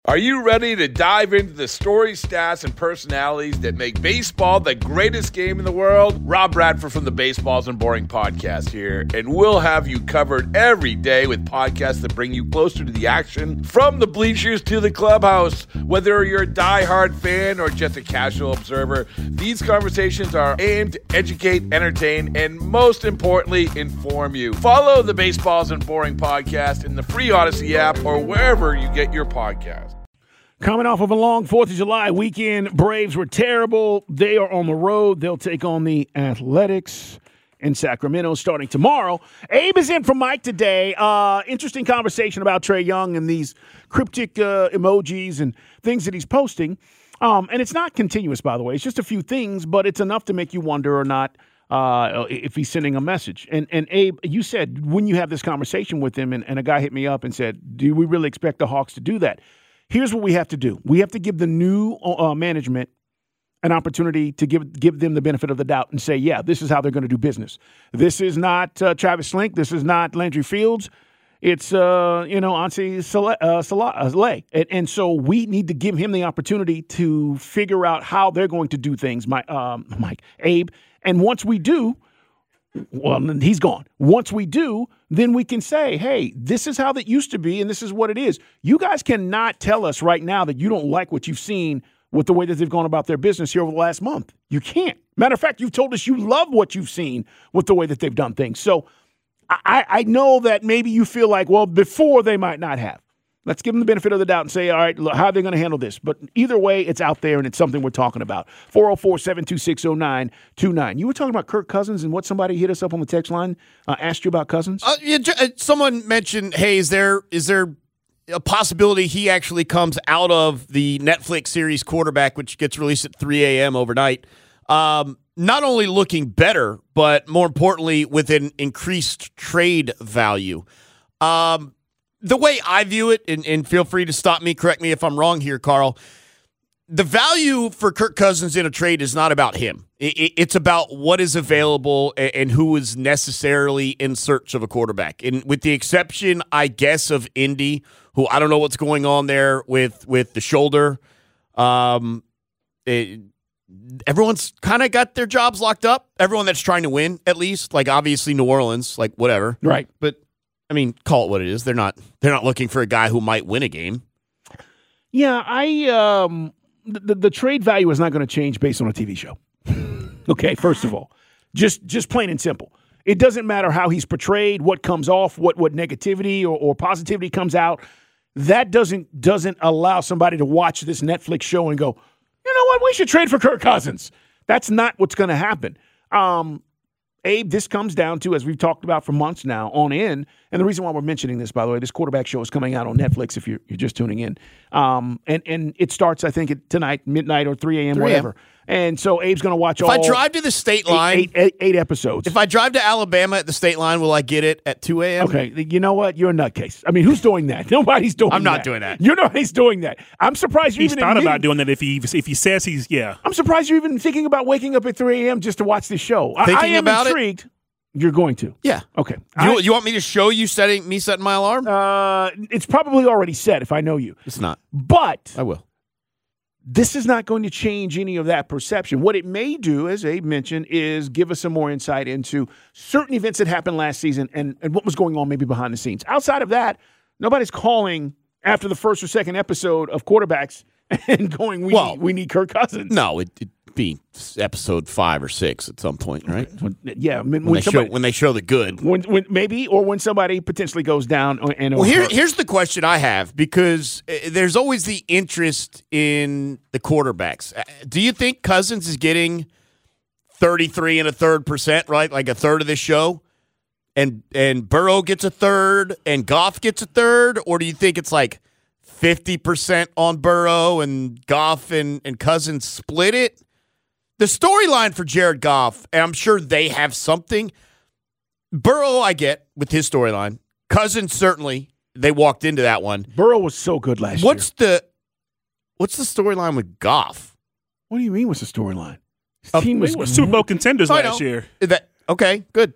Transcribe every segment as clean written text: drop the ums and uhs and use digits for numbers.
Are you ready to dive into the stories, stats, and personalities that make baseball the greatest game in the world? Rob Bradford from the Baseballs and Boring podcast here, and we'll have you covered every day with podcasts that bring you closer to the action, from the bleachers to the clubhouse. Whether you're a diehard fan or just a casual observer, these conversations are aimed to educate, entertain, and most importantly, inform you. Follow the Baseballs and Boring podcast in the free Odyssey app or wherever you get your podcasts. Coming off of a long 4th of July weekend, Braves were terrible. They are on the road. They'll take on the Athletics in Sacramento starting tomorrow. Abe is in for Mike today. Interesting conversation about Trae Young and these cryptic emojis and things that he's posting. And it's not continuous, by the way. It's just a few things, but it's enough to make you wonder or not if he's sending a message. And Abe, you said when you have this conversation with him, and a guy hit me up and said, do we really expect the Hawks to do that? Here's what we have to do. We have to give the new management an opportunity to give them the benefit of the doubt and say, yeah, this is how they're going to do business. This is not Travis Slink. This is not Landry Fields. It's, Ansi Saleh. And so we need to give him the opportunity to figure out how they're going to do things, Abe. And once we do, well, he's gone. Once we do, then we can say, hey, this is how that used to be, and this is what it is. You guys cannot tell us right now that you don't like what you've seen with the way that they've gone about their business here over the last month. You can't. Matter of fact, you've told us you love what you've seen with the way that they've done things. So I know that maybe you feel like, well, before they might not have. Let's give them the benefit of the doubt and say, all right, how are they going to handle this? But either way, it's out there, and it's something we're talking about. 404-726-0929. You were talking about Kirk Cousins and what somebody hit us up on the text line, asked you about Cousins? Someone mentioned, hey, is there a possibility he actually comes out of the Netflix series Quarterback, which gets released at 3 a.m. overnight, not only looking better, but more importantly, with an increased trade value? The way I view it, and feel free to stop me, correct me if I'm wrong here, Carl, the value for Kirk Cousins in a trade is not about him. It's about what is available and who is necessarily in search of a quarterback. And with the exception, I guess, of Indy, who I don't know what's going on there with the shoulder. Everyone's kind of got their jobs locked up. Everyone that's trying to win, at least. Like, obviously, New Orleans, like, whatever. Right. But I mean, call it what it is. They're not looking for a guy who might win a game. Yeah, the trade value is not going to change based on a TV show. Okay, first of all, just plain and simple. It doesn't matter how he's portrayed, what comes off, what negativity or positivity comes out. That doesn't allow somebody to watch this Netflix show and go, you know what, we should trade for Kirk Cousins. That's not what's going to happen. Abe, this comes down to, as we've talked about for months now, on in, and the reason why we're mentioning this, by the way, this quarterback show is coming out on Netflix if you're just tuning in. And it starts, I think, at tonight, midnight or 3 a.m., whatever. And so Abe's going to watch if I drive to the state line, eight episodes. If I drive to Alabama at the state line, will I get it at 2 a.m.? Okay, you know what? You're a nutcase. I mean, who's doing that? Nobody's doing that. I'm not doing that. Nobody's doing that. I'm surprised you're he's even thought about doing that if he says he's, yeah. I'm surprised you're even thinking about waking up at 3 a.m. just to watch this show. Thinking I am about intrigued. You're going to? Yeah. Okay. You want me to show you setting my alarm? It's probably already set if I know you. It's not. But I will. This is not going to change any of that perception. What it may do, as Abe mentioned, is give us some more insight into certain events that happened last season and what was going on maybe behind the scenes. Outside of that, nobody's calling after the first or second episode of Quarterbacks and going, we need Kirk Cousins. No, it'd be episode 5 or 6 at some point, right? Yeah. When they show the good. When maybe, or when somebody potentially goes down. Here's the question I have, because there's always the interest in the quarterbacks. Do you think Cousins is getting 33.33%, right? Like a third of this show? And Burrow gets a third and Goff gets a third? Or do you think it's like 50% on Burrow and Goff and Cousins split it? The storyline for Jared Goff, and I'm sure they have something. Burrow, I get with his storyline. Cousins, certainly, they walked into that one. Burrow was so good last year. What's the storyline with Goff? What do you mean what's the storyline? His team was Super Bowl contenders last year. Okay, good.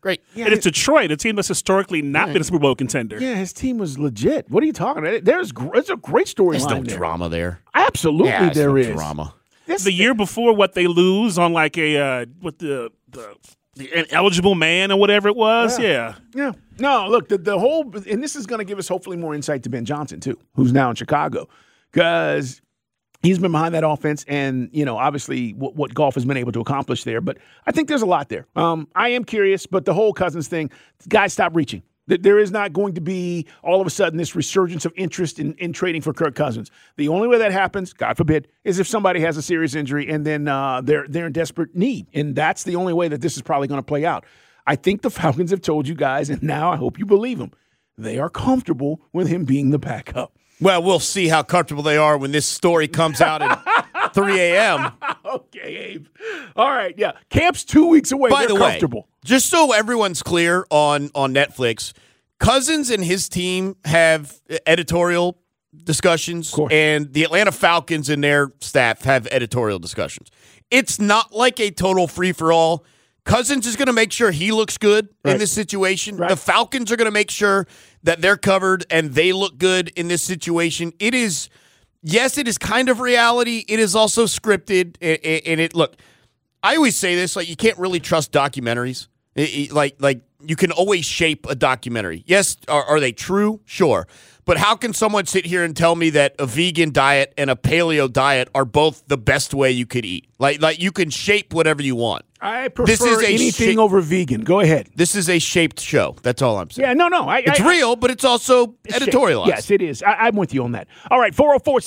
Great. And it's Detroit, a team that's historically not been a Super Bowl contender. Yeah, his team was legit. What are you talking about? There's a great storyline There's no there. drama there. Absolutely, Yeah, there no is drama. The year before, what they lose on like a with the ineligible man or whatever it was. Yeah. No, look, the whole, and this is going to give us hopefully more insight to Ben Johnson too, who's now in Chicago, because he's been behind that offense, and obviously what Goff has been able to accomplish there. But I think there's a lot there. I am curious, but the whole Cousins thing, guys, stop reaching. There is not going to be all of a sudden this resurgence of interest in trading for Kirk Cousins. The only way that happens, God forbid, is if somebody has a serious injury and then they're in desperate need. And that's the only way that this is probably going to play out. I think the Falcons have told you guys, and now I hope you believe them, they are comfortable with him being the backup. Well, we'll see how comfortable they are when this story comes out at 3 a.m. Okay, Abe. All right, yeah. Camp's 2 weeks away. By They're the way, comfortable. just so everyone's clear on Netflix, Cousins and his team have editorial discussions, and the Atlanta Falcons and their staff have editorial discussions. It's not like a total free-for-all. Cousins is going to make sure he looks good in this situation. Right. The Falcons are going to make sure that they're covered and they look good in this situation. It is kind of reality. It is also scripted. And it look, I always say this, like, you can't really trust documentaries. Like you can always shape a documentary. Yes, are they true? Sure. But how can someone sit here and tell me that a vegan diet and a paleo diet are both the best way you could eat? Like you can shape whatever you want. I prefer anything over vegan. Go ahead. This is a shaped show. That's all I'm saying. Yeah, no. It's real, but it's also editorialized. Yes, it is. I'm with you on that. All right,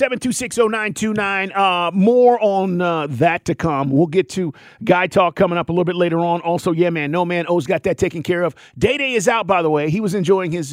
404-726-0929. More on that to come. We'll get to Guy Talk coming up a little bit later on. Also, yeah, man, no man. O's got that taken care of. Day is out, by the way. He was enjoying his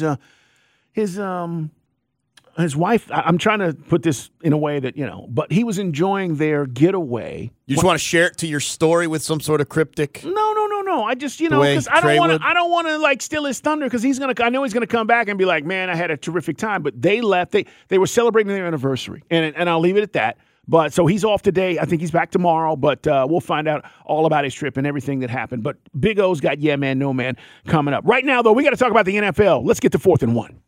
wife. I'm trying to put this in a way that, but he was enjoying their getaway. You just want to share it to your story with some sort of cryptic? No. I just, because I don't want to like steal his thunder, because I know he's gonna come back and be like, man, I had a terrific time. But they left. They were celebrating their anniversary, and I'll leave it at that. But so he's off today. I think he's back tomorrow. But we'll find out all about his trip and everything that happened. But Big O's got yeah man, no man coming up right now. Though we got to talk about the NFL. Let's get to 4th and 1.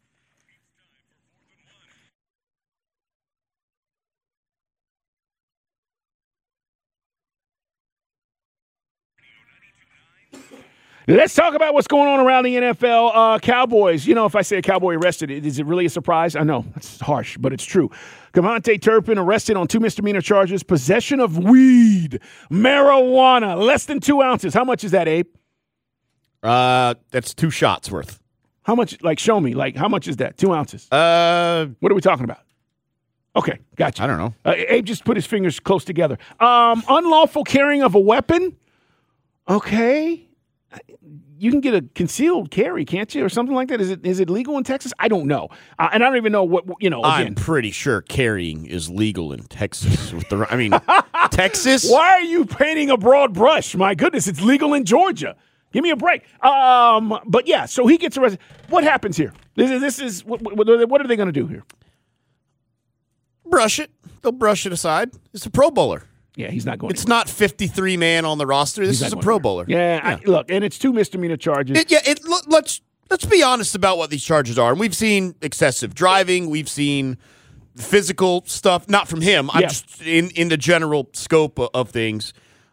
Let's talk about what's going on around the NFL. Cowboys, if I say a Cowboy arrested, is it really a surprise? I know, it's harsh, but it's true. Cavante Turpin arrested on 2 misdemeanor charges, possession of weed, marijuana, less than 2 ounces. How much is that, Abe? That's 2 shots worth. How much, show me, how much is that? 2 ounces? What are we talking about? Okay, gotcha. I don't know. Abe just put his fingers close together. Unlawful carrying of a weapon? Okay. You can get a concealed carry, can't you, or something like that? Is it legal in Texas? I don't know, and I don't even know what Again. I'm pretty sure carrying is legal in Texas. Texas. Why are you painting a broad brush? My goodness, it's legal in Georgia. Give me a break. But yeah, so he gets arrested. What happens here? This is what are they going to do here? Brush it. They'll brush it aside. It's a Pro Bowler. Yeah, he's not going. It's not 53 man on the roster. This is a Pro Bowler. Yeah. Look, and it's 2 misdemeanor charges. Let's be honest about what these charges are. And we've seen excessive driving. We've seen physical stuff. Not from him. I'm just in the general scope of things.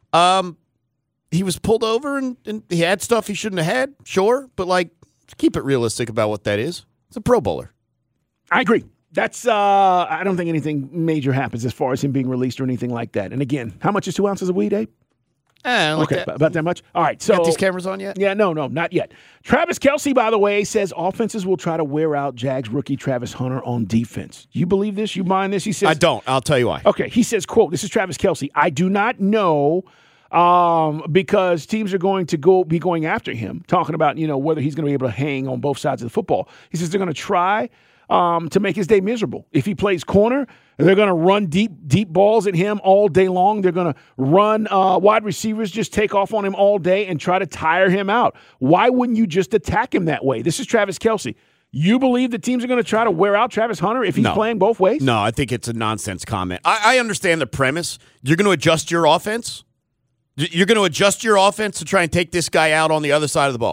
He was pulled over and he had stuff he shouldn't have had. Sure, but keep it realistic about what that is. It's a Pro Bowler. I agree. That's I don't think anything major happens as far as him being released or anything like that. And again, how much is 2 ounces of weed, Abe? About that much? All right. So got these cameras on yet? Yeah, no, not yet. Travis Kelce, by the way, says offenses will try to wear out Jags rookie Travis Hunter on defense. You believe this? You mind this? He says I don't. I'll tell you why. Okay. He says, quote, this is Travis Kelce. I do not know because teams are going to be going after him, talking about, whether he's going to be able to hang on both sides of the football. He says they're going to try to make his day miserable. If he plays corner, they're going to run deep balls at him all day long. They're going to run wide receivers, just take off on him all day and try to tire him out. Why wouldn't you just attack him that way? This is Travis Kelce. You believe the teams are going to try to wear out Travis Hunter if he's playing both ways? No, I think it's a nonsense comment. I understand the premise. You're going to adjust your offense. You're going to adjust your offense to try and take this guy out on the other side of the ball.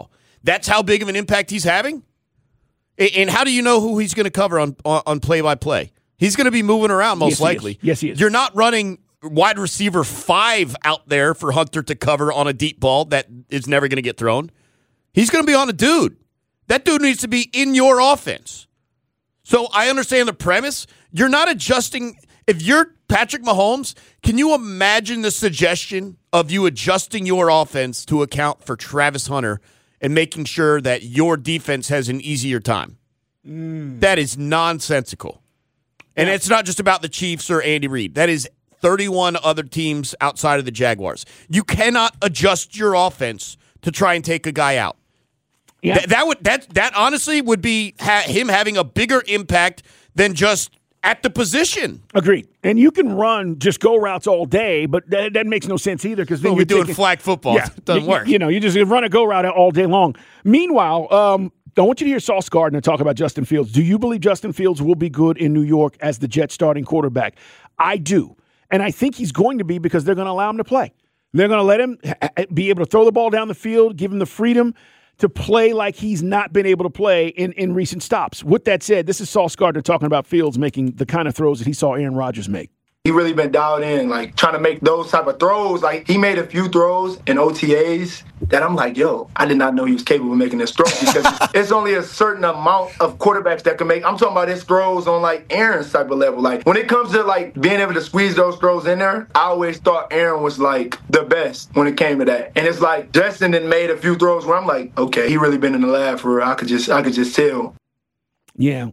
That's how big of an impact he's having? And how do you know who he's going to cover on play-by-play? He's going to be moving around most likely. Yes, he is. You're not running wide receiver 5 out there for Hunter to cover on a deep ball that is never going to get thrown. He's going to be on a dude. That dude needs to be in your offense. So I understand the premise. You're not adjusting. If you're Patrick Mahomes, can you imagine the suggestion of you adjusting your offense to account for Travis Hunter and making sure that your defense has an easier time? That is nonsensical. And it's not just about the Chiefs or Andy Reid. That is 31 other teams outside of the Jaguars. You cannot adjust your offense to try and take a guy out. Yeah. That honestly would be him having a bigger impact than just at the position. Agreed. And you can run just go routes all day, but that makes no sense either because then we're doing flag football. Yeah, it doesn't work. You just run a go route all day long. Meanwhile, I want you to hear Sauce Gardner talk about Justin Fields. Do you believe Justin Fields will be good in New York as the Jets starting quarterback? I do. And I think he's going to be because they're going to allow him to play. They're going to let him be able to throw the ball down the field, give him the freedom to play like he's not been able to play in recent stops. With that said, this is Sauce Gardner talking about Fields making the kind of throws that he saw Aaron Rodgers make. He really been dialed in, like, trying to make those type of throws. Like, he made a few throws in OTAs that I'm like, yo, I did not know he was capable of making this throw because it's only a certain amount of quarterbacks that can make. I'm talking about his throws on, like, Aaron's type of level. Like, when it comes to, like, being able to squeeze those throws in there, I always thought Aaron was, like, the best when it came to that. And it's like Justin then made a few throws where I'm like, okay, he really been in the lab for real. I could just tell. Yeah.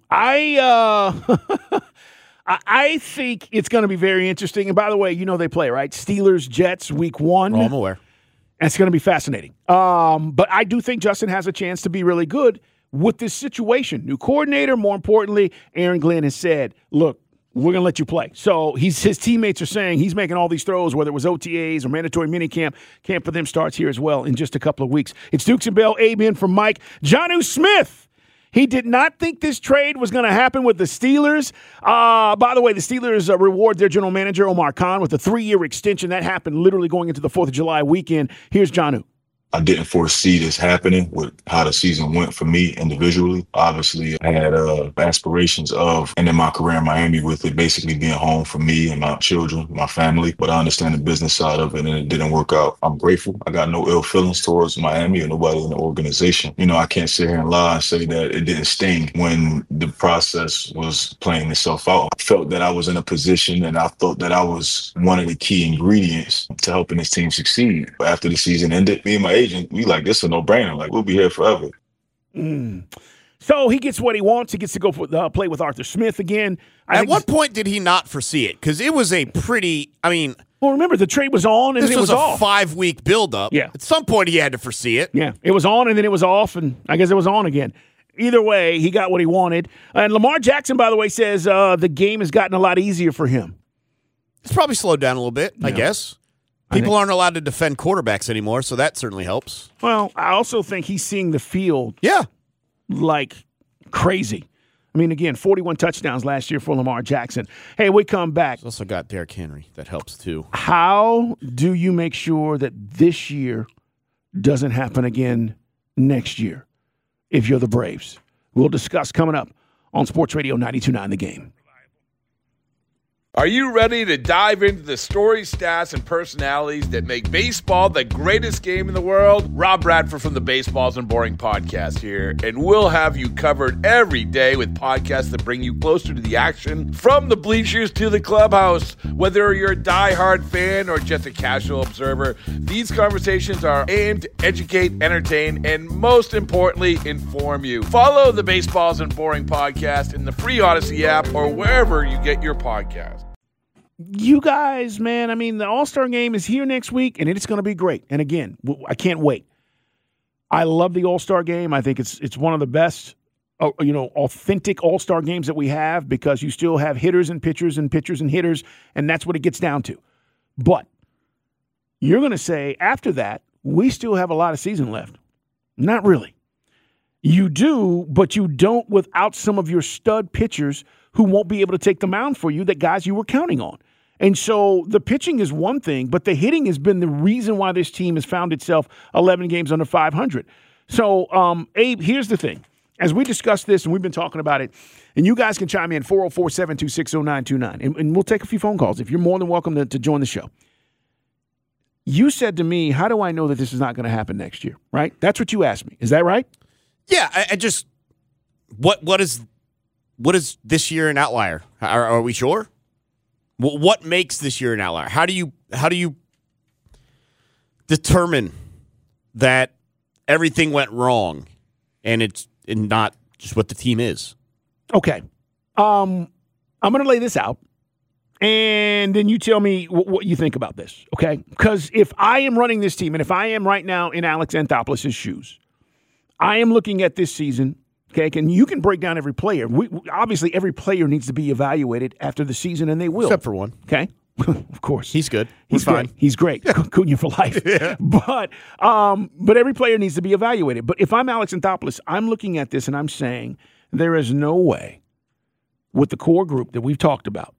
I think it's going to be very interesting. And by the way, they play, right? Steelers, Jets, week 1. Oh, I'm aware. That's going to be fascinating. But I do think Justin has a chance to be really good with this situation. New coordinator, more importantly, Aaron Glenn has said, look, we're going to let you play. So his teammates are saying he's making all these throws, whether it was OTAs or mandatory minicamp. Camp for them starts here as well in just a couple of weeks. It's Dukes and Bell, Abe in from Mike. Jonnu Smith. He did not think this trade was going to happen with the Steelers. By the way, the Steelers reward their general manager, Omar Khan, with a 3-year extension. That happened literally going into the 4th of July weekend. Here's Jonnu. I didn't foresee this happening with how the season went for me individually. Obviously, I had aspirations of ending my career in Miami with it basically being home for me and my children, my family. But I understand the business side of it, and it didn't work out. I'm grateful. I got no ill feelings towards Miami or nobody in the organization. I can't sit here and lie and say that it didn't sting when the process was playing itself out. I felt that I was in a position, and I thought that I was one of the key ingredients to helping this team succeed. But after the season ended, me and my agent, we like, this is a no-brainer. Like, we'll be here forever. So he gets what he wants. He gets to go play with Arthur Smith again. At what point did he not foresee it? Because it was a pretty, well, remember, the trade was on and then it was off. This was a 5-week buildup. Yeah. At some point, he had to foresee it. Yeah. It was on and then it was off, and I guess it was on again. Either way, he got what he wanted. And Lamar Jackson, by the way, says the game has gotten a lot easier for him. It's probably slowed down a little bit, I guess. People aren't allowed to defend quarterbacks anymore, so that certainly helps. Well, I also think he's seeing the field like crazy. Again, 41 touchdowns last year for Lamar Jackson. Hey, we come back. He's also got Derrick Henry. That helps, too. How do you make sure that this year doesn't happen again next year if you're the Braves? We'll discuss coming up on Sports Radio 92.9 The Game. Are you ready to dive into the stories, stats, and personalities that make baseball the greatest game in the world? Rob Bradford from the Baseballs and Boring podcast here, and we'll have you covered every day with podcasts that bring you closer to the action, from the bleachers to the clubhouse. Whether you're a diehard fan or just a casual observer, these conversations are aimed to educate, entertain, and most importantly, inform you. Follow the Baseballs and Boring podcast in the free Odyssey app or wherever you get your podcasts. You guys, man, the All-Star Game is here next week, and it's going to be great. And again, I can't wait. I love the All-Star Game. I think it's one of the best, authentic All-Star games that we have, because you still have hitters and pitchers and pitchers and hitters, and that's what it gets down to. But you're going to say, after that, we still have a lot of season left. Not really. You do, but you don't without some of your stud pitchers who won't be able to take the mound for you, that guys you were counting on. And so the pitching is one thing, but the hitting has been the reason why this team has found itself 11 games under 500. So, Abe, here's the thing. As we discuss this, and we've been talking about it, and you guys can chime in 404-726-0929, and we'll take a few phone calls. If you're more than welcome to join the show. You said to me, how do I know that this is not going to happen next year, right? That's what you asked me. Is that right? Yeah, I just what is this year an outlier? Are we sure? What makes this year an outlier? How do you determine that everything went wrong and it's not just what the team is? Okay. I'm going to lay this out, and then you tell me what you think about this, okay? Because if I am running this team, and if I am right now in Alex Anthopoulos' shoes, I am looking at this season, okay, and you can break down every player. Obviously, every player needs to be evaluated after the season, and they will. Except for one. Okay? Of course. He's good. He's fine. Great. He's great. Cunha for life. Yeah. But every player needs to be evaluated. But if I'm Alex Anthopoulos, I'm looking at this and I'm saying there is no way with the core group that we've talked about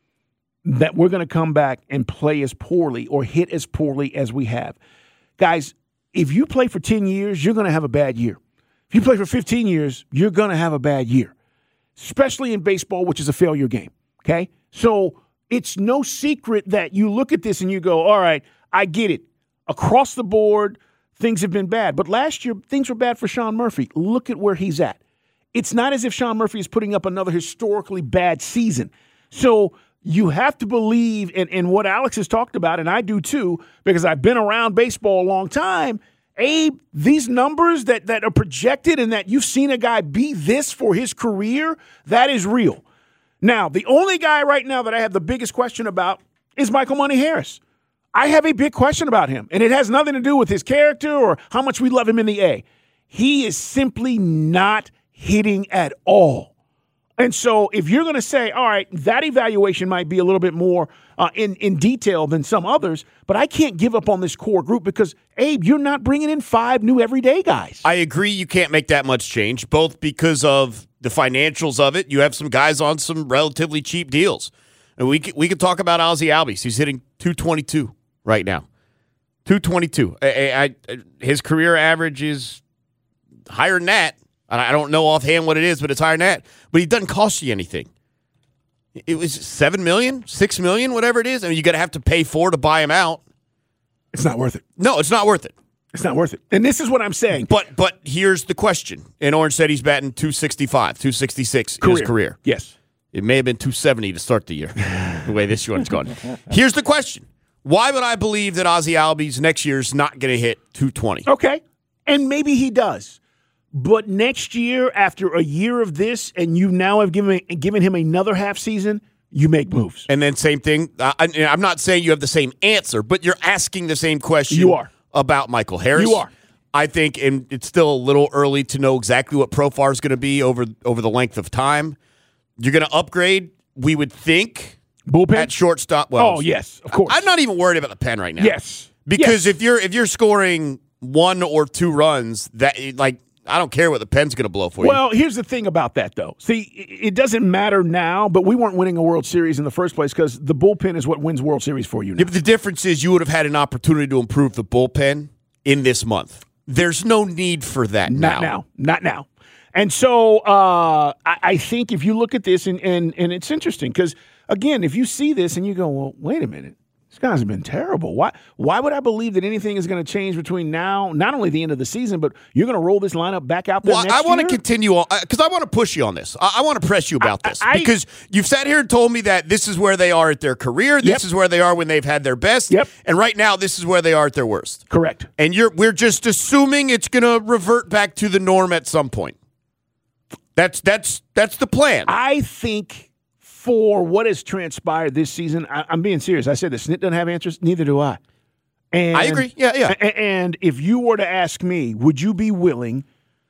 that we're going to come back and play as poorly or hit as poorly as we have. Guys, if you play for 10 years, you're going to have a bad year. If you play for 15 years, you're going to have a bad year, especially in baseball, which is a failure game, okay? So it's no secret that you look at this and you go, all right, I get it. Across the board, things have been bad. But last year, things were bad for Sean Murphy. Look at where he's at. It's not as if Sean Murphy is putting up another historically bad season. So you have to believe in what Alex has talked about, and I do too, because I've been around baseball a long time. Abe, these numbers that are projected and that you've seen a guy be this for his career, that is real. Now, the only guy right now that I have the biggest question about is Michael Money Harris. I have a big question about him, and it has nothing to do with his character or how much we love him in the A. He is simply not hitting at all. And so if you're going to say, all right, that evaluation might be a little bit more in detail than some others, but I can't give up on this core group because, Abe, you're not bringing in 5 new everyday guys. I agree you can't make that much change, both because of the financials of it. You have some guys on some relatively cheap deals. And we could talk about Ozzie Albies. He's hitting 222 right now. 222. His career average is higher than that. I don't know offhand what it is, but it's higher than that. But he doesn't cost you anything. It was $7 million, $6 million, whatever it is. I mean, you're going to have to pay $4 to buy him out. It's not worth it. No, it's not worth it. It's not worth it. And this is what I'm saying. But here's the question. And Orange said he's batting 265, 266 in his career. Yes. It may have been 270 to start the year, the way this one's gone. Here's the question. Why would I believe that Ozzie Albies next year's not going to hit 220? Okay. And maybe he does. But next year, after a year of this, and you now have given him another half season, you make moves. And then same thing. I'm not saying you have the same answer, but you're asking the same question. You are. About Michael Harris. You are. I think, and it's still a little early to know exactly what Profar is going to be over the length of time. You're going to upgrade, we would think, bullpen at shortstop. Well, oh yes, of course. I'm not even worried about the pen right now. Yes, because if you're scoring 1 or 2 runs, that I don't care what the pen's going to blow for you. Well, here's the thing about that, though. See, it doesn't matter now, but we weren't winning a World Series in the first place because the bullpen is what wins World Series for you now. Yeah, but the difference is you would have had an opportunity to improve the bullpen in this month. There's no need for that now. Not now. And so I think if you look at this, and it's interesting because, again, if you see this and you go, well, wait a minute. These guys have been terrible. Why would I believe that anything is going to change between now, not only the end of the season, but you're going to roll this lineup back out there next year? I want to continue on because I want to push you on this. I want to press you about this because you've sat here and told me that this is where they are at their career. This is where they are when they've had their best. Yep. And right now, this is where they are at their worst. Correct. And we're just assuming it's going to revert back to the norm at some point. That's the plan. I think for what has transpired this season, I'm being serious. I said the Snit doesn't have answers. Neither do I. And I agree. Yeah. And if you were to ask me, would you be willing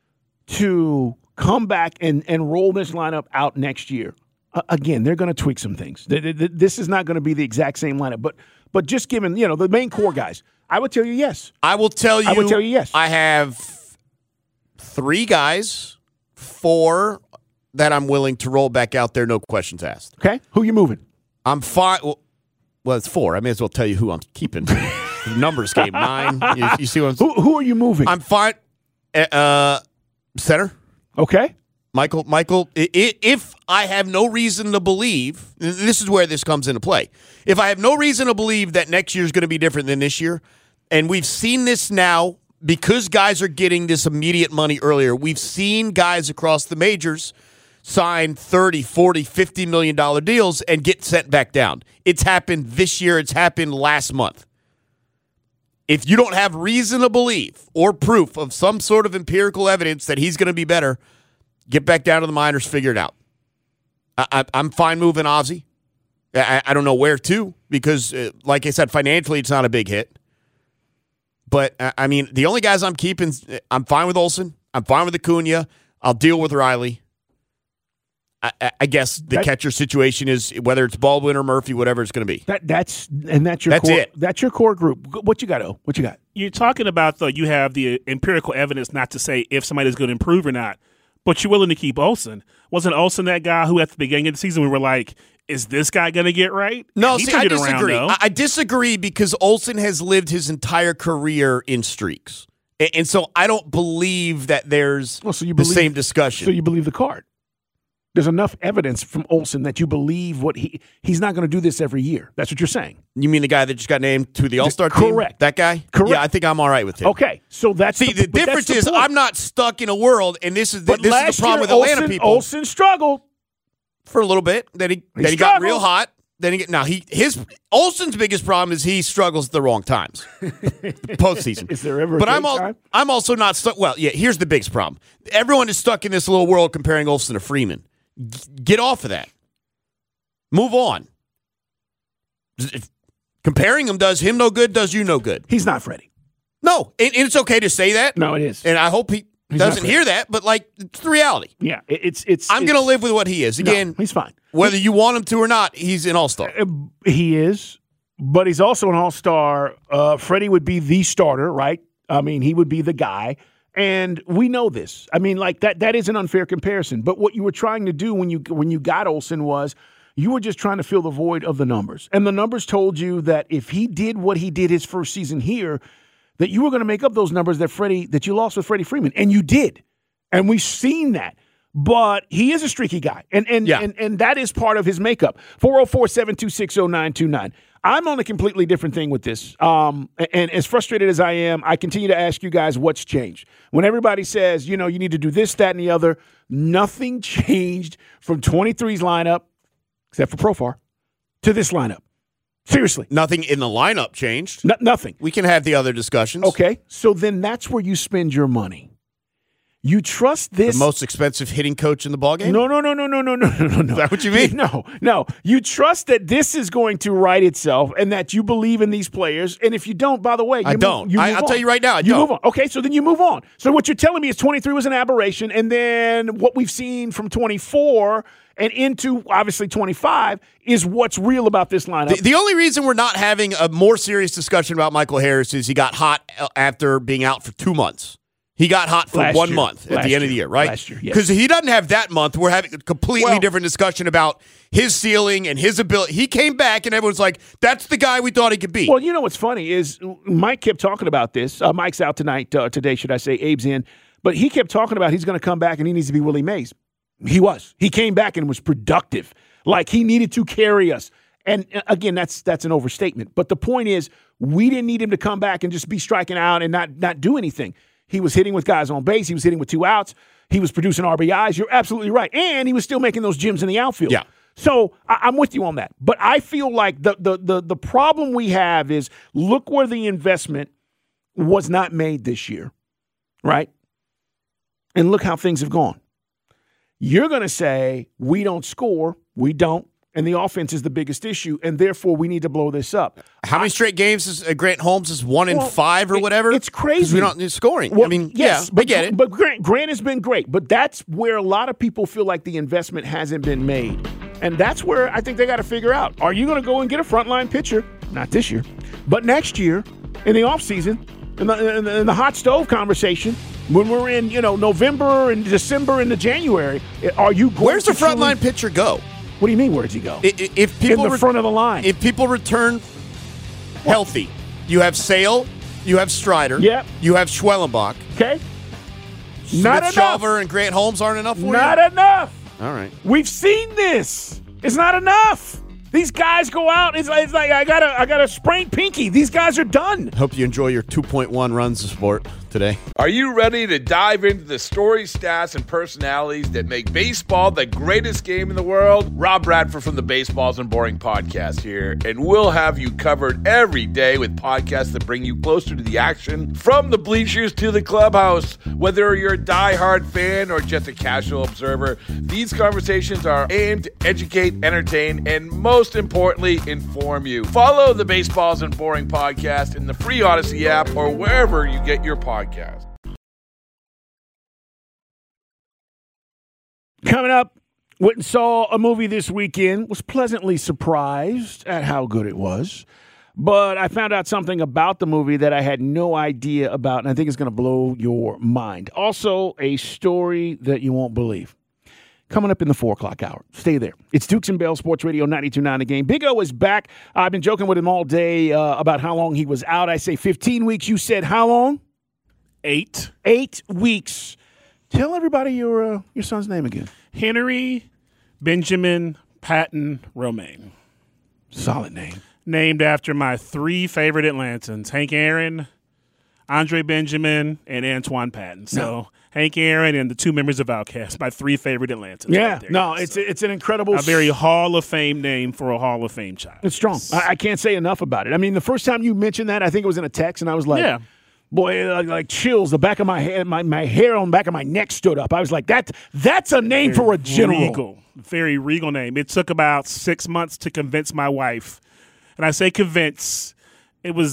to come back and roll this lineup out next year? Again, they're going to tweak some things. This is not going to be the exact same lineup. But just given the main core guys, I would tell you yes. I would tell you yes. I have 3 guys, 4 that I'm willing to roll back out there, no questions asked. Okay. Who you moving? I'm fine. Well, it's 4. I may as well tell you who I'm keeping. Numbers game 9. You see what I'm saying? Who are you moving? I'm fine. Center. Okay. Michael, if I have no reason to believe, this is where this comes into play. If I have no reason to believe that next year is going to be different than this year, and we've seen this now because guys are getting this immediate money earlier, we've seen guys across the majors sign $30, $40, $50 million deals and get sent back down. It's happened this year. It's happened last month. If you don't have reason to believe or proof of some sort of empirical evidence that he's going to be better, get back down to the minors, figure it out. I'm fine moving Ozzie. I don't know where to because, like I said, financially it's not a big hit. But, I mean, the only guys I'm keeping, I'm fine with Olsen. I'm fine with Acuna. I'll deal with Riley. I guess the catcher situation is whether it's Baldwin or Murphy, whatever it's going to be. That's your core. It. That's your core group. What you got, O? What you got? You're talking about, though, you have the empirical evidence not to say if somebody's going to improve or not. But you're willing to keep Olsen. Wasn't Olsen that guy who at the beginning of the season we were like, is this guy going to get right? No, he I disagree. I disagree because Olsen has lived his entire career in streaks. And so I don't believe that there's the same discussion. So you believe the card? There's enough evidence from Olsen that you believe he's not going to do this every year. That's what you're saying. You mean the guy that just got named to the All-Star team? Correct. That guy? Correct. Yeah, I think I'm all right with him. Okay, so that's the difference is point. I'm not stuck in a world, and this is the problem with Olsen, Atlanta people. Olsen struggled for a little bit. Then he got real hot. Then Olsen's biggest problem is he struggles at the wrong times. Postseason. Is there ever? But I'm also not stuck. Well, yeah. Here's the biggest problem. Everyone is stuck in this little world comparing Olsen to Freeman. Get off of that. Move on. Comparing him does him no good, does you no good. He's not Freddie. No, and it's okay to say that. No, it is. And I hope he doesn't hear that, but it's the reality. Yeah, I'm going to live with what he is. Again, no, he's fine. Whether you want him to or not, he's an all-star. He is, but he's also an all-star. Freddie would be the starter, right? I mean, he would be the guy. And we know this. I mean, that is an unfair comparison. But what you were trying to do when you got Olsen was you were just trying to fill the void of the numbers. And the numbers told you that if he did what he did his first season here, that you were going to make up those numbers that you lost with Freddie Freeman. And you did. And we've seen that. But he is a streaky guy. And that is part of his makeup. 404-726-0929. I'm on a completely different thing with this. And as frustrated as I am, I continue to ask you guys what's changed. When everybody says, you need to do this, that, and the other, nothing changed from 23's lineup, except for Profar, to this lineup. Seriously. Nothing in the lineup changed. Nothing. We can have the other discussions. Okay. So then that's where you spend your money. You trust this. The most expensive hitting coach in the ballgame? No. Is that what you mean? No. You trust that this is going to right itself and that you believe in these players. And if you don't, by the way, I'll tell you right now, I don't. Move on. Okay, so then you move on. So what you're telling me is 23 was an aberration, and then what we've seen from 24 and into, obviously, 25 is what's real about this lineup. The only reason we're not having a more serious discussion about Michael Harris is he got hot after being out for 2 months. He got hot for 1 month at the end of the year, right? Last year, yes. Because he doesn't have that month. We're having a completely different discussion about his ceiling and his ability. He came back, and everyone's like, that's the guy we thought he could be. Well, you know what's funny is Mike kept talking about this. Mike's out today, should I say. Abe's in. But he kept talking about he's going to come back, and he needs to be Willie Mays. He was. He came back and was productive. Like, he needed to carry us. And, again, that's an overstatement. But the point is, we didn't need him to come back and just be striking out and not do anything. He was hitting with guys on base. He was hitting with 2 outs. He was producing RBIs. You're absolutely right. And he was still making those gyms in the outfield. Yeah. So I'm with you on that. But I feel like the problem we have is look where the investment was not made this year, right? And look how things have gone. You're going to say, we don't score. We don't. And the offense is the biggest issue, and therefore we need to blow this up. How many straight games is Grant Holmes is 1 in 5 or whatever? It's crazy. We're not scoring. Well, I mean, yes, I get it. But Grant has been great. But that's where a lot of people feel like the investment hasn't been made. And that's where I think they got to figure out. Are you going to go and get a frontline pitcher? Not this year. But next year, in the offseason, in the hot stove conversation, when we're in November and December into January, are you going Where's the frontline pitcher go? What do you mean, where's he go? If people in the front of the line. If people return healthy, you have Sale, you have Strider, yep. You have Schwellenbach. Okay. Not enough. Smith-Shawver and Grant Holmes aren't enough for you? Not enough. All right. We've seen this. It's not enough. These guys go out. It's like I got a sprained pinky. These guys are done. Hope you enjoy your 2.1 runs of sport today. Are you ready to dive into the stories, stats, and personalities that make baseball the greatest game in the world? Rob Bradford from the Baseballs and Boring podcast here, and we'll have you covered every day with podcasts that bring you closer to the action, from the bleachers to the clubhouse. Whether you're a diehard fan or just a casual observer, these conversations are aimed to educate, entertain, and most importantly, inform you. Follow the Baseballs and Boring podcast in the free Odyssey app or wherever you get your podcast. Coming up, went and saw a movie this weekend. Was pleasantly surprised at how good it was. But I found out something about the movie that I had no idea about, and I think it's going to blow your mind. Also, a story that you won't believe. Coming up in the 4 o'clock hour. Stay there. It's Dukes and Bell Sports Radio 92.9 The Game. Big O is back. I've been joking with him all day about how long he was out. I say 15 weeks. You said how long? 8. 8 weeks. Tell everybody your son's name again. Henry Benjamin Patton Romaine. Solid name. Named after my 3 favorite Atlantans, Hank Aaron, Andre Benjamin, and Antoine Patton. So Hank Aaron and the 2 members of Outkast, my 3 favorite Atlantans. Yeah, right there. no, it's an incredible. A very Hall of Fame name for a Hall of Fame child. It's strong. I can't say enough about it. I mean, the first time you mentioned that, I think it was in a text, and I was like, Yeah. boy, like chills. The back of my head, my hair on the back of my neck stood up. I was like, that's a name for a general. Regal. Very regal name. It took about 6 months to convince my wife. And I say convince. It was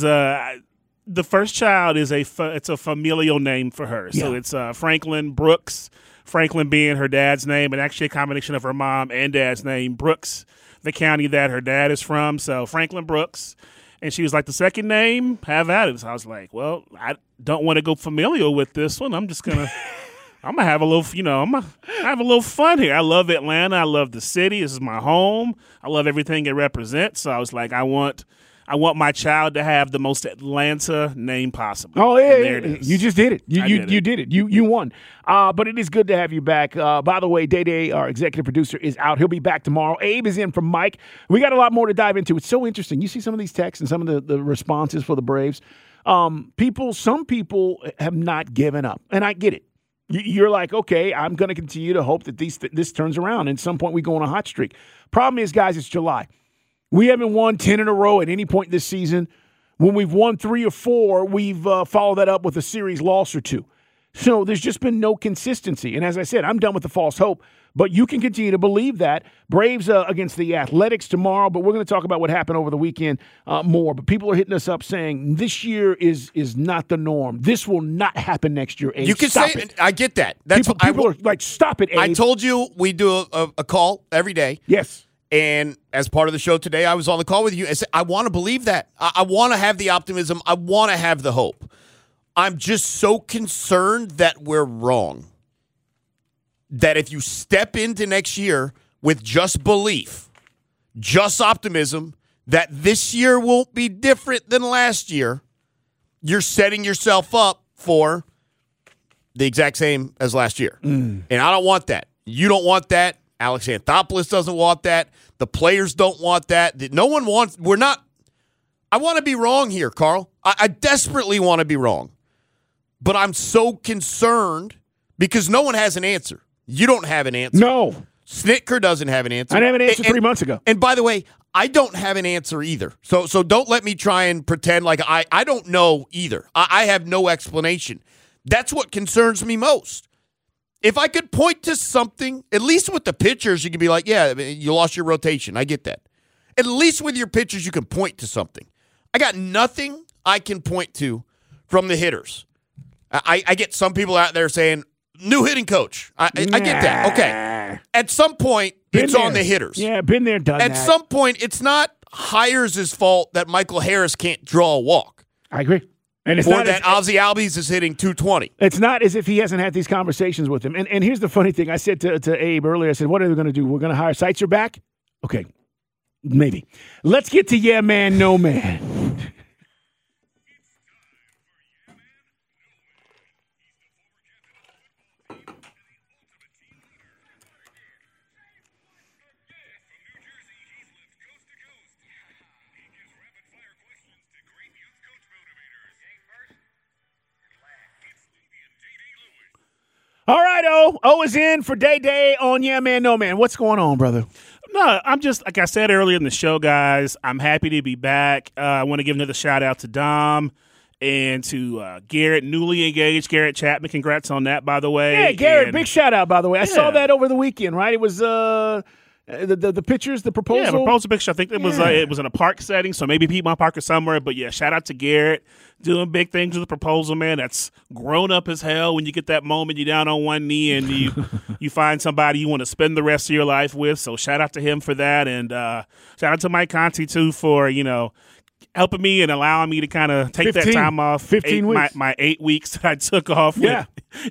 the first child is it's a familial name for her. So it's Franklin Brooks. Franklin being her dad's name, and actually a combination of her mom and dad's name. Brooks, the county that her dad is from. So Franklin Brooks. And she was like, the second name, have at it. So I was like, well, I don't want to go familial with this one. I'm just going to I'm going to have a little, I'm going to have a little fun here. I love Atlanta. I love the city. This is my home. I love everything it represents. So I was like, I want my child to have the most Atlanta name possible. Oh, And yeah. there it is. You just did it. You did did it. You won. But it is good to have you back. By the way, Day, our executive producer, is out. He'll be back tomorrow. Abe is in from Mike. We got a lot more to dive into. It's so interesting. You see some of these texts and some of the responses for the Braves. Some people have not given up, and I get it. You're like, okay, I'm going to continue to hope that this turns around. And at some point, we go on a hot streak. Problem is, guys, it's July. We haven't won 10 in a row at any point this season. When we've won 3 or 4, we've followed that up with a series loss or 2. So there's just been no consistency. And as I said, I'm done with the false hope. But you can continue to believe that. Braves against the Athletics tomorrow. But we're going to talk about what happened over the weekend more. But people are hitting us up saying this year is not the norm. This will not happen next year, Abe. You can Stop say it. I get that. That's People are like, stop it, Abe. I told you we do a call every day. Yes. And as part of the show today, I was on the call with you. I said, I want to believe that. I want to have the optimism. I want to have the hope. I'm just so concerned that we're wrong. That if you step into next year with just belief, just optimism, that this year won't be different than last year, you're setting yourself up for the exact same as last year. And I don't want that. You don't want that. Alex Anthopoulos doesn't want that. The players don't want that. No one wants. I want to be wrong here, Carl. I desperately want to be wrong. But I'm so concerned because no one has an answer. You don't have an answer. No. Snitker doesn't have an answer. I didn't have an answer 3 months ago. And by the way, I don't have an answer either. So don't let me try and pretend like I don't know either. I have no explanation. That's what concerns me most. If I could point to something, at least with the pitchers, you could be like, yeah, you lost your rotation. I get that. At least with your pitchers, you can point to something. I got nothing I can point to from the hitters. I get some people out there saying, new hitting coach. I get that. Okay. At some point, it's on the hitters. Yeah, been there, done that. At some point, it's not Hires' fault that Michael Harris can't draw a walk. I agree. And it's or not that Ozzie Albies is hitting 220. It's not as if he hasn't had these conversations with him. And here's the funny thing. I said to Abe earlier, I said, what are we going to do? We're going to hire Seitzer back? Okay. Maybe. Let's get to yeah, man, no, man. right, O. O is in for Day on Yeah Man, No Man. What's going on, brother? No, I'm just, like I said earlier in the show, guys, I'm happy to be back. I want to give another shout-out to Dom and to Garrett, newly engaged Garrett Chapman. Congrats on that, by the way. Yeah, Garrett, and, big shout-out, by the way. I saw that over the weekend, right? It was the pictures, the proposal. Yeah, proposal picture. I think it was in a park setting, so maybe Piedmont Park or somewhere. But, yeah, shout-out to Garrett. Doing big things with the proposal, man. That's grown up as hell when you get that moment, you're down on one knee and you find somebody you want to spend the rest of your life with. So shout out to him for that. And shout out to Mike Conti, too, for, helping me and allowing me to kind of take that time off. 15 weeks. My 8 weeks that I took off. Yeah.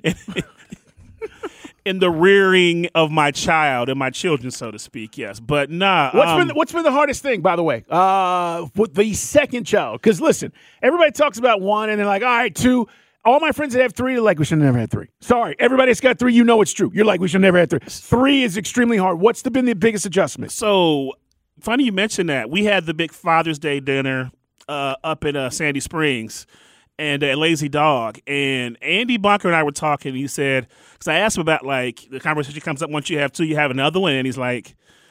In the rearing of my child and my children, so to speak, yes. But nah. What's been the hardest thing, by the way, with the second child? Because listen, everybody talks about one, and they're like, all right, two. All my friends that have three are like, we should never have three. Sorry, everybody that's got three, you know it's true. You're like, we should never have three. Three is extremely hard. What's been the biggest adjustment? So funny you mentioned that. We had the big Father's Day dinner up in Sandy Springs. And a Lazy Dog. And Andy Bunker and I were talking. And he said, because I asked him about, like, the conversation comes up once you have two, you have another one. And he's like,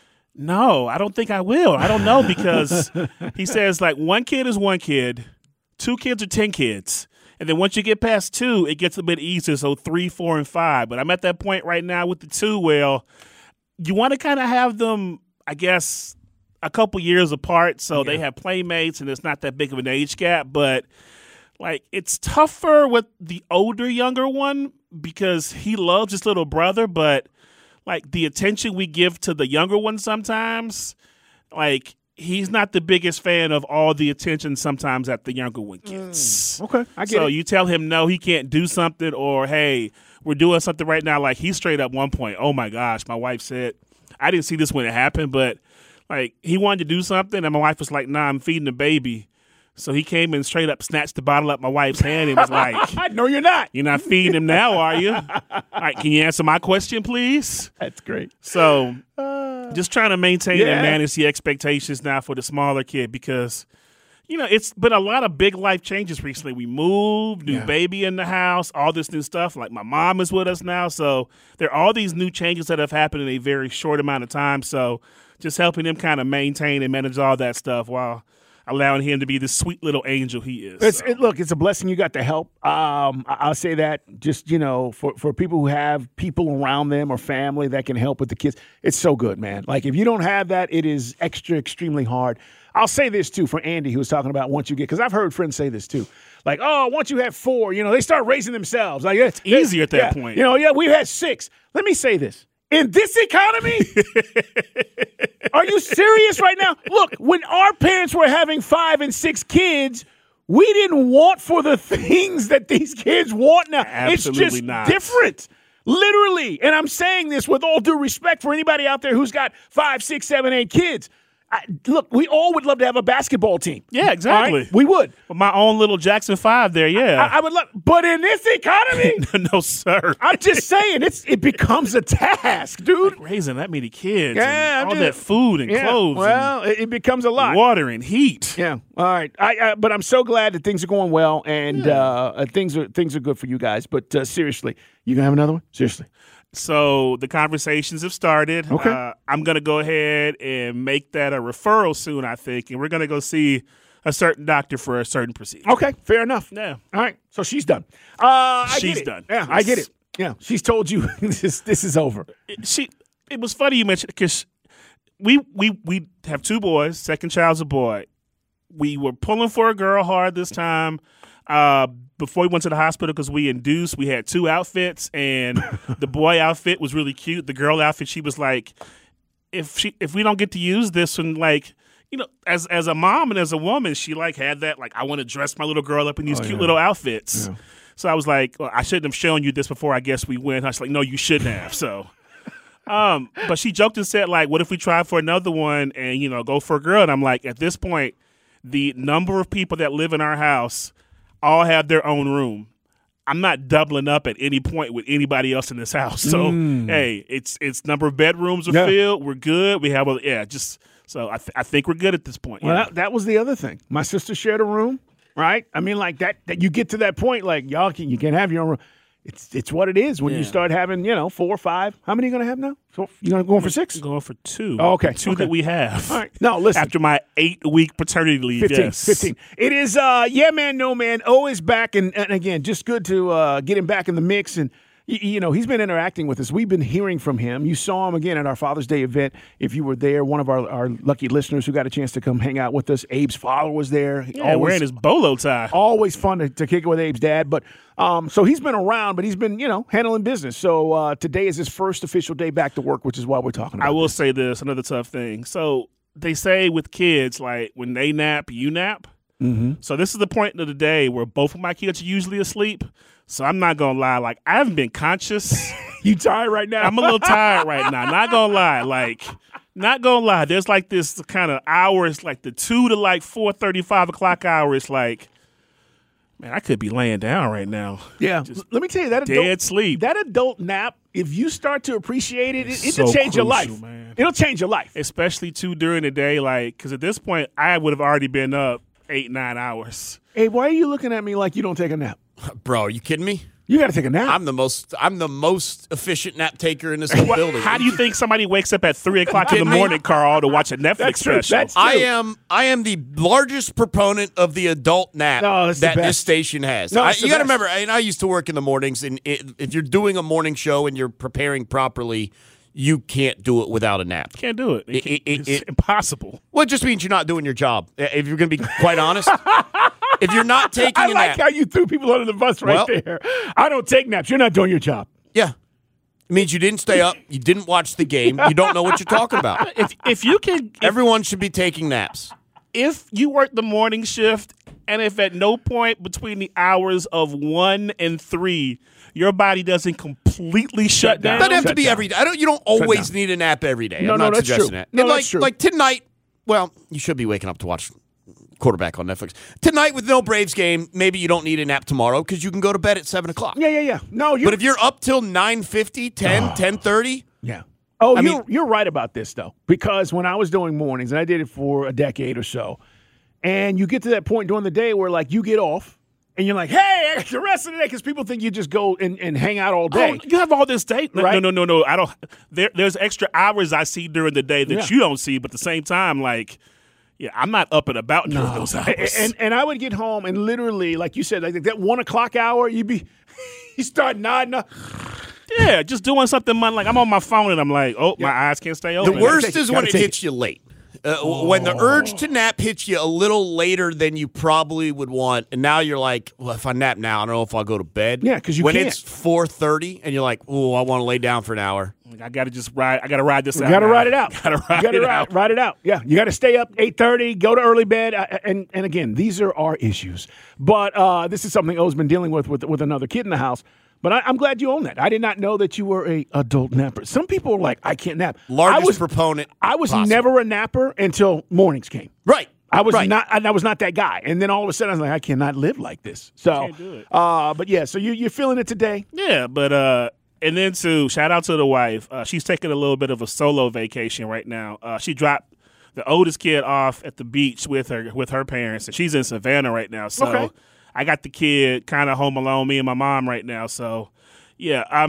no, I don't think I will. I don't know, because he says, like, one kid is one kid, 2 kids are 10 kids. And then once you get past 2, it gets a bit easier. So 3, 4, and 5. But I'm at that point right now with the 2 where you want to kind of have them, I guess, a couple years apart. So they have playmates and it's not that big of an age gap. But like, it's tougher with the younger one because he loves his little brother, but like the attention we give to the younger one sometimes, like he's not the biggest fan of all the attention sometimes that the younger one gets. Okay, I get it. So you tell him no, he can't do something, or hey, we're doing something right now. Like he straight up one point, oh my gosh, my wife said, I didn't see this when it happened, but like he wanted to do something and my wife was like, nah, I'm feeding the baby. So he came and straight up snatched the bottle out my wife's hand and was like, no, you're not. You're not feeding him now, are you? All right, can you answer my question, please? That's great. So just trying to maintain and manage the expectations now for the smaller kid because, it's been a lot of big life changes recently. We moved, new baby in the house, all this new stuff. Like my mom is with us now. So there are all these new changes that have happened in a very short amount of time. So just helping him kind of maintain and manage all that stuff while allowing him to be the sweet little angel he is. Look, it's a blessing you got to help. I'll say that just, for people who have people around them or family that can help with the kids, it's so good, man. Like, if you don't have that, it is extremely hard. I'll say this, too, for Andy, who was talking about once you get – because I've heard friends say this, too. Like, oh, once you have 4, they start raising themselves. Like, it's easier at that point. We've had 6. Let me say this. In this economy? Are you serious right now? Look, when our parents were having 5 and 6 kids, we didn't want for the things that these kids want now. Absolutely it's just not. different. Literally. And I'm saying this with all due respect for anybody out there who's got 5, 6, 7, 8 kids. Look, we all would love to have a basketball team. Yeah, exactly. Right? We would. With my own little Jackson 5 there, yeah. I would love, but in this economy, no, sir. I'm just saying, it becomes a task, dude. Like raising that many kids, yeah, and all that food and clothes. Well, it becomes a lot. Water and heat. Yeah. All right. But I'm so glad that things are going well, and things are good for you guys. But seriously, you gonna have another one? Seriously. So the conversations have started. Okay. I'm going to go ahead and make that a referral soon, I think, and we're going to go see a certain doctor for a certain procedure. Okay, fair enough. Yeah. All right. So she's done. She's done. Yeah, I get it. Yeah, she's told you this is over. It was funny you mentioned because we have 2 boys. Second child's a boy. We were pulling for a girl hard this time. Before we went to the hospital because we induced, we had 2 outfits, and the boy outfit was really cute. The girl outfit, she was like, if we don't get to use this one, like, as a mom and as a woman, she like had that, like, I want to dress my little girl up in these cute little outfits. Yeah. So I was like, well, I shouldn't have shown you this before I guess we went. I was like, no, you shouldn't have. So, but she joked and said, like, what if we try for another one and, go for a girl? And I'm like, at this point, the number of people that live in our house all have their own room. I'm not doubling up at any point with anybody else in this house. So, hey, it's number of bedrooms are filled. We're good. We have so I think we're good at this point. Well, that was the other thing. My sister shared a room, right? I mean, like that you get to that point, like you can have your own room. It's what it is when you start having 4 or 5. How many are you going to have now? So you're going to go for 6? I'm going for 2. Oh, okay. Two that we have. All right. No, listen. After my 8-week paternity leave, 15. yes. 15. It is, yeah, man, no, man. O is back, and again, just good to get him back in the mix. And, he's been interacting with us. We've been hearing from him. You saw him again at our Father's Day event. If you were there, one of our lucky listeners who got a chance to come hang out with us, Abe's father was there. Yeah, wearing his bolo tie. Always fun to kick it with Abe's dad. But so he's been around, but he's been, handling business. So today is his first official day back to work, which is why we're talking about I will this. say this, another tough thing. So they say with kids, like when they nap, you nap. Mm-hmm. So this is the point of the day where both of my kids are usually asleep. So I'm not going to lie. Like, I haven't been conscious. You tired right now? I'm a little tired right now. Not going to lie. Not going to lie. There's like this kind of hours, like the 2 to like 4:30, 5 o'clock hour. It's like, man, I could be laying down right now. Yeah. Let me tell you, that dead sleep. That adult nap, if you start to appreciate it, It's it'll so change your crucial, life. man. It'll change your life. Especially, too, during the day. Like, because at this point, I would have already been up 8-9 hours. Hey, why are you looking at me like you don't take a nap? Bro, are you kidding me? You got to take a nap. I'm the most efficient nap taker in this whole building. How do you think somebody wakes up at 3 o'clock in the morning, Carl, to watch a Netflix That's true. special? That's true. I am the largest proponent of the adult nap No, that's the that this best. station has. No, it's the You got to best. remember, I used to work in the mornings, and if you're doing a morning show and you're preparing properly, you can't do it without a nap. Can't do it. It's impossible. Well, it just means you're not doing your job. If you're going to be quite honest, if you're not taking I a like nap, how you threw people under the bus right Well- there. I don't take naps. You're not doing your job. yeah, it means you didn't stay up, you didn't watch the game, you don't know what you're talking about. If you can, Everyone should be taking naps. if you work the morning shift, and if at no point between the hours of 1 and 3 your body doesn't completely shut down. Doesn't have to Shut be down. every day. You don't always down. need a nap every day. No, I'm no, not that's suggesting true. that. No, And that's true. Like tonight, well, you should be waking up to watch quarterback on Netflix. Tonight with no Braves game, maybe you don't need a nap tomorrow because you can go to bed at 7 o'clock. Yeah. No, But if you're up till 9:50, 10:30, yeah. Oh, I mean- you're right about this, though, because when I was doing mornings, and I did it for a decade or so, and you get to that point during the day where, like, you get off, and you're like, hey, I got the rest of the day, because people think you just go and hang out all day. Oh, you have all this day. Right? No. I don't. There's extra hours I see during the day that Yeah. you don't see, but at the same time, like, yeah, I'm not up and about during those hours. And I would get home, and literally, like you said, like that 1 o'clock hour, you start nodding. yeah, just doing something. Like I'm on my phone and I'm like, oh, my eyes can't stay open. the worst take it, is when gotta it take hits you late. When the urge to nap hits you a little later than you probably would want, and now you're like, well, if I nap now, I don't know if I'll go to bed. Yeah, 'cause you when can't. it's 4:30 and you're like, oh, I want to lay down for an hour. I got to just ride. I got to ride this out. You got to now. ride it out. Got to ride You gotta it out. Ride it out. Yeah, you got to stay up 8:30, go to early bed, and again, these are our issues. But this is something O's been dealing with another kid in the house. But I'm glad you own that. I did not know that you were a adult napper. Some people are like, I can't nap. Largest proponent I was possible. never a napper until mornings came. Right. I was right. not. I was not that guy. And then all of a sudden, I was like, I cannot live like this. So, Can't do it. but yeah. So you're feeling it today. Yeah, but and then to shout out to the wife. She's taking a little bit of a solo vacation right now. She dropped the oldest kid off at the beach with her parents, and she's in Savannah right now. So Okay. I got the kid kind of home alone, me and my mom right now. So yeah,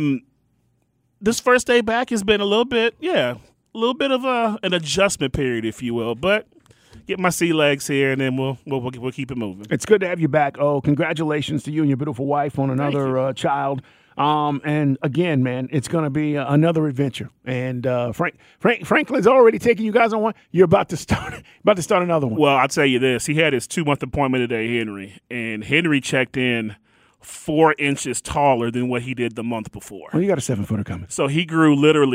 this first day back has been a little bit of an adjustment period, if you will, but. Get my sea legs here, and then we'll keep it moving. It's good to have you back. Oh, congratulations to you and your beautiful wife on another child. And again, man, it's going to be another adventure. And Franklin's already taking you guys on one. You're about to start another one. Well, I'll tell you this: he had his 2-month appointment today, Henry, and Henry checked in 4 inches taller than what he did the month before. Well, you got a 7-footer coming. So he grew.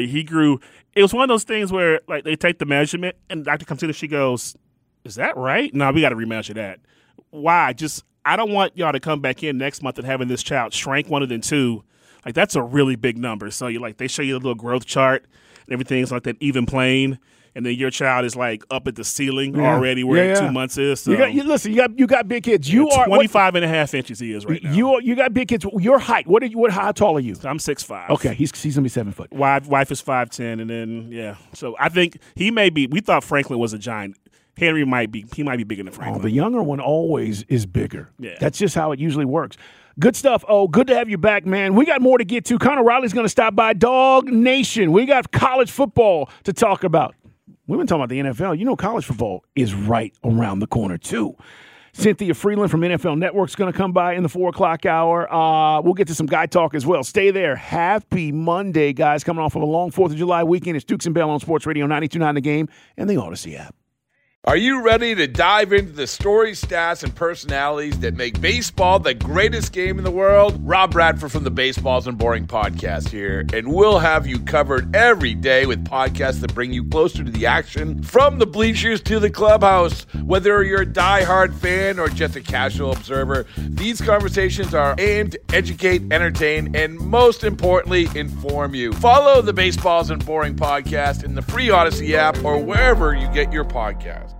It was one of those things where, like, they take the measurement, and the doctor comes in and she goes, "Is that right? No, we got to remeasure that." Why? I don't want y'all to come back in next month and having this child shrank 1 and 2. Like, that's a really big number. So they show you a little growth chart and everything's like that even plane. And then your child is like up at the ceiling already where 2 months is. So You got big kids. You are 25 and a half inches he is right now. You got big kids. Your height. How tall are you? I'm 6'5". Okay, he's gonna be 7 foot. Wife is 5'10", and then so I think he may be. We thought Franklin was a giant. Henry might be bigger than Franklin. Oh, the younger one always is bigger. Yeah. That's just how it usually works. Good stuff. Oh, good to have you back, man. We got more to get to. Connor Riley's going to stop by. Dog Nation. We got college football to talk about. We've been talking about the NFL. You know, college football is right around the corner, too. Cynthia Freeland from NFL Network is going to come by in the 4 o'clock hour. We'll get to some guy talk as well. Stay there. Happy Monday, guys. Coming off of a long 4th of July weekend. It's Dukes and Bell on Sports Radio 92.9 The Game and the Odyssey app. Are you ready to dive into the stories, stats, and personalities that make baseball the greatest game in the world? Rob Bradford from the Baseballs and Boring podcast here, and we'll have you covered every day with podcasts that bring you closer to the action, from the bleachers to the clubhouse. Whether you're a diehard fan or just a casual observer, these conversations are aimed to educate, entertain, and most importantly, inform you. Follow the Baseballs and Boring podcast in the free Odyssey app or wherever you get your podcasts.